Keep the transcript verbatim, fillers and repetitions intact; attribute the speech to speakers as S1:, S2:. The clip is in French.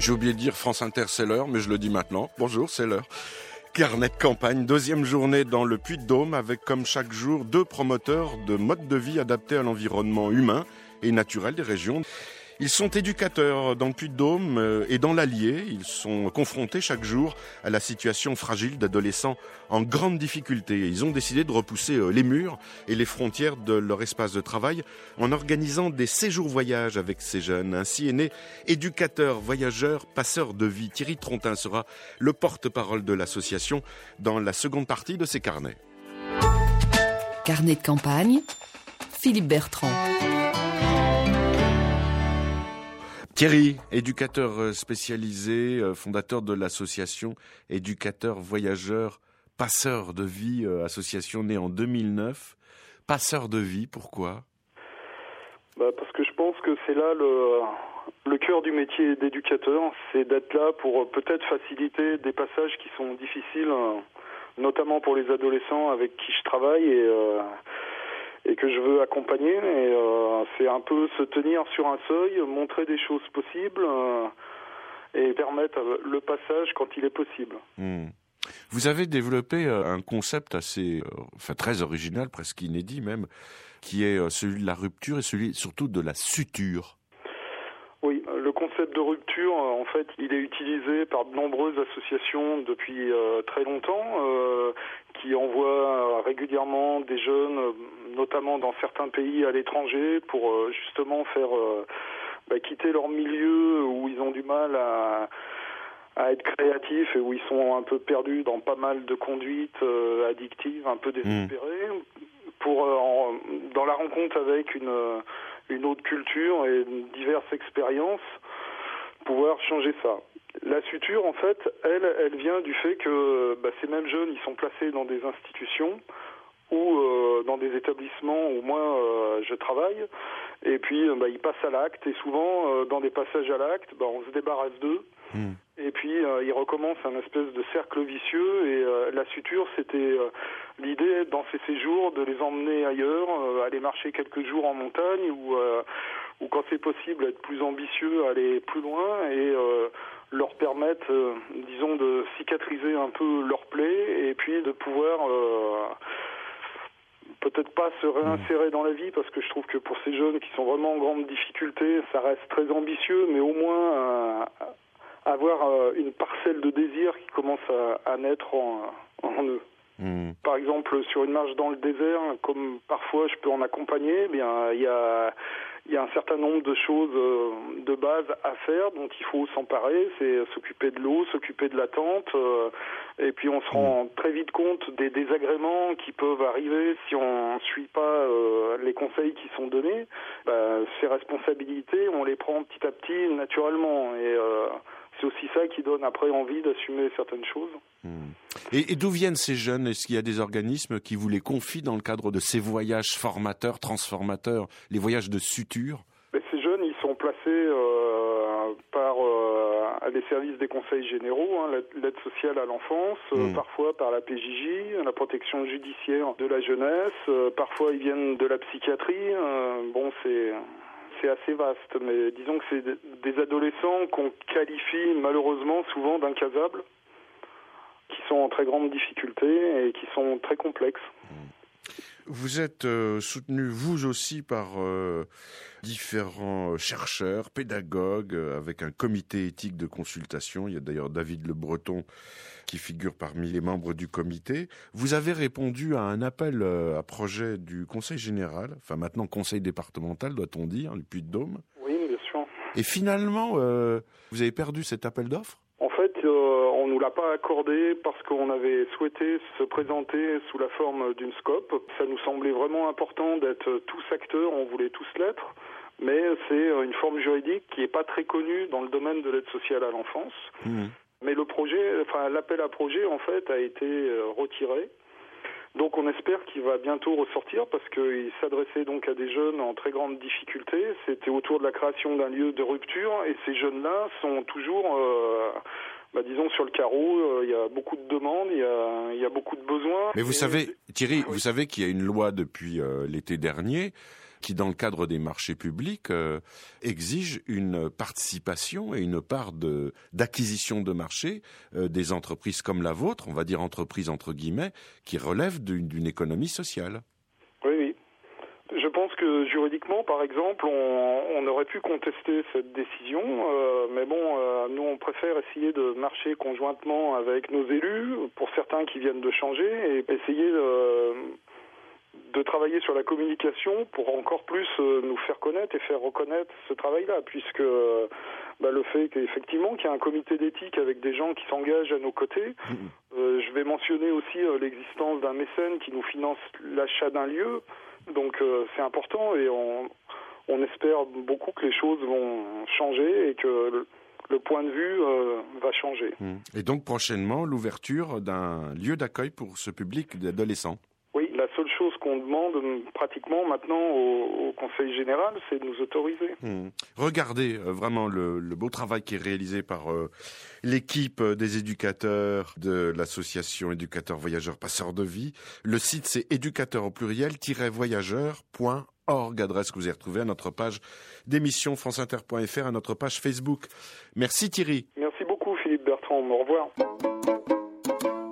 S1: J'ai oublié de dire France Inter, c'est l'heure, mais je le dis maintenant. Bonjour, c'est l'heure. Carnet de campagne, deuxième journée dans le Puy-de-Dôme avec comme chaque jour deux promoteurs de modes de vie adaptés à l'environnement humain et naturel des régions. Ils sont éducateurs dans le Puy-de-Dôme et dans l'Allier. Ils sont confrontés chaque jour à la situation fragile d'adolescents en grande difficulté. Ils ont décidé de repousser les murs et les frontières de leur espace de travail en organisant des séjours voyages avec ces jeunes. Ainsi est né éducateur, voyageur, passeur de vie. Thierry Trontin sera le porte-parole de l'association dans la seconde partie de ses carnets.
S2: Carnet de campagne, Philippe Bertrand.
S1: Thierry, éducateur spécialisé, fondateur de l'association Éducateurs Voyageurs Passeurs de Vie, association née en deux mille neuf. Passeurs de vie, pourquoi ?
S3: Bah parce que je pense que c'est là le, le cœur du métier d'éducateur, c'est d'être là pour peut-être faciliter des passages qui sont difficiles, notamment pour les adolescents avec qui je travaille et... Euh, et que je veux accompagner, et euh, c'est un peu se tenir sur un seuil, montrer des choses possibles euh, et permettre le passage quand il est possible.
S1: Mmh. Vous avez développé un concept assez, euh, enfin très original, presque inédit même, qui est celui de la rupture et celui surtout de la suture.
S3: Oui, le concept de rupture, en fait, il est utilisé par de nombreuses associations depuis euh, très longtemps, euh, qui envoient régulièrement des jeunes, notamment dans certains pays à l'étranger, pour euh, justement faire euh, bah, quitter leur milieu où ils ont du mal à, à être créatifs et où ils sont un peu perdus dans pas mal de conduites euh, addictives, un peu désespérées, mmh. pour euh, en, dans la rencontre avec une une autre culture et diverses expériences, pouvoir changer ça. La suture, en fait, elle, elle vient du fait que bah, ces mêmes jeunes, ils sont placés dans des institutions ou euh, dans des établissements où moi euh, je travaille, et puis bah, ils passent à l'acte, et souvent euh, dans des passages à l'acte, bah, on se débarrasse d'eux, mmh. et puis euh, ils recommencent un espèce de cercle vicieux, et euh, la suture, c'était euh, l'idée dans ces séjours de les emmener ailleurs, euh, aller marcher quelques jours en montagne, ou, euh, ou quand c'est possible, être plus ambitieux, aller plus loin, et euh, leur permettre, euh, disons, de cicatriser un peu leur plaie, et puis de pouvoir... Euh, peut-être pas se réinsérer dans la vie, parce que je trouve que pour ces jeunes qui sont vraiment en grande difficulté, ça reste très ambitieux, mais au moins euh, avoir euh, une parcelle de désir qui commence à, à naître en, en eux. Mmh. Par exemple, sur une marche dans le désert, comme parfois je peux en accompagner, eh bien il y a il y a un certain nombre de choses euh, de base à faire dont il faut s'emparer, c'est s'occuper de l'eau, s'occuper de la tente, euh, et puis on se rend très vite compte des désagréments qui peuvent arriver si on ne suit pas euh, les conseils qui sont donnés. Bah, ces responsabilités, on les prend petit à petit naturellement, et euh, c'est aussi ça qui donne après envie d'assumer certaines choses.
S1: Mmh. Et, et d'où viennent ces jeunes ? Est-ce qu'il y a des organismes qui vous les confient dans le cadre de ces voyages formateurs, transformateurs, les voyages de suture ?
S3: Mais ces jeunes, ils sont placés euh, par euh, les services des conseils généraux, hein, l'aide sociale à l'enfance, mmh. euh, parfois par la P J J, la protection judiciaire de la jeunesse, euh, parfois ils viennent de la psychiatrie. Euh, bon, c'est... c'est assez vaste, mais disons que c'est des adolescents qu'on qualifie malheureusement souvent d'incasables, qui sont en très grande difficulté et qui sont très complexes.
S1: Vous êtes euh, soutenu, vous aussi, par euh, différents chercheurs, pédagogues, euh, avec un comité éthique de consultation. Il y a d'ailleurs David Le Breton qui figure parmi les membres du comité. Vous avez répondu à un appel euh, à projet du Conseil général, enfin maintenant Conseil départemental, doit-on dire, du Puy-de-Dôme.
S3: Oui, bien sûr.
S1: Et finalement, euh, vous avez perdu cet appel d'offres ?
S3: En fait, euh, on ne nous l'a pas accordé parce qu'on avait souhaité se présenter sous la forme d'une scope. Ça nous semblait vraiment important d'être tous acteurs, on voulait tous l'être, mais c'est une forme juridique qui n'est pas très connue dans le domaine de l'aide sociale à l'enfance. Mmh. Mais le projet, enfin l'appel à projet, en fait, a été retiré. Donc on espère qu'il va bientôt ressortir, parce qu'il s'adressait donc à des jeunes en très grande difficulté. C'était autour de la création d'un lieu de rupture, et ces jeunes-là sont toujours, euh, bah, disons, sur le carreau. Il y a beaucoup de demandes, il y a, il y a beaucoup de besoins.
S1: Mais vous
S3: et...
S1: savez, Thierry,
S3: oui.
S1: vous savez qu'il y a une loi depuis euh, l'été dernier qui, dans le cadre des marchés publics, euh, exige une participation et une part de, d'acquisition de marché euh, des entreprises comme la vôtre, on va dire entreprises entre guillemets, qui relèvent d'une, d'une économie sociale.
S3: Oui, oui. Je pense que juridiquement, par exemple, on, on aurait pu contester cette décision, euh, mais bon, euh, nous on préfère essayer de marcher conjointement avec nos élus, pour certains qui viennent de changer, et essayer de, de travailler sur la communication pour encore plus euh, nous faire connaître et faire reconnaître ce travail-là, puisque euh, bah, le fait qu'effectivement qu'il y a un comité d'éthique avec des gens qui s'engagent à nos côtés, mmh. euh, je vais mentionner aussi euh, l'existence d'un mécène qui nous finance l'achat d'un lieu. Donc euh, c'est important et on, on espère beaucoup que les choses vont changer et que le, le point de vue euh, va changer.
S1: Et donc prochainement, l'ouverture d'un lieu d'accueil pour ce public d'adolescents.
S3: Oui, la seule chose qu'on demande pratiquement maintenant au, au Conseil général, c'est de nous autoriser.
S1: Mmh. Regardez euh, vraiment le, le beau travail qui est réalisé par euh, l'équipe des éducateurs de l'association Éducateurs Voyageurs Passeurs de Vie. Le site, c'est éducateurs au pluriel voyageurs point org, adresse que vous avez retrouvée à notre page d'émission franceinter point f r, à notre page Facebook. Merci Thierry.
S3: Merci beaucoup Philippe Bertrand, au revoir.